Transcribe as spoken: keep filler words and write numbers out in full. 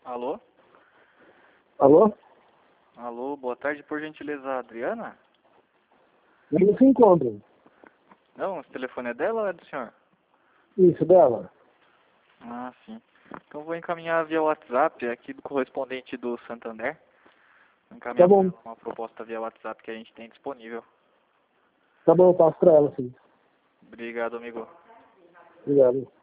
Alô? Alô? Alô, boa tarde, por gentileza, Adriana? Ele se encontra. Não, esse telefone é dela ou é do senhor? Isso, dela. Ah, sim. Então vou encaminhar via WhatsApp aqui do correspondente do Santander. Vou encaminhar Tá bom. pra ela uma proposta via WhatsApp que a gente tem disponível. Tá bom, eu passo pra ela, sim. Obrigado, amigo. Obrigado.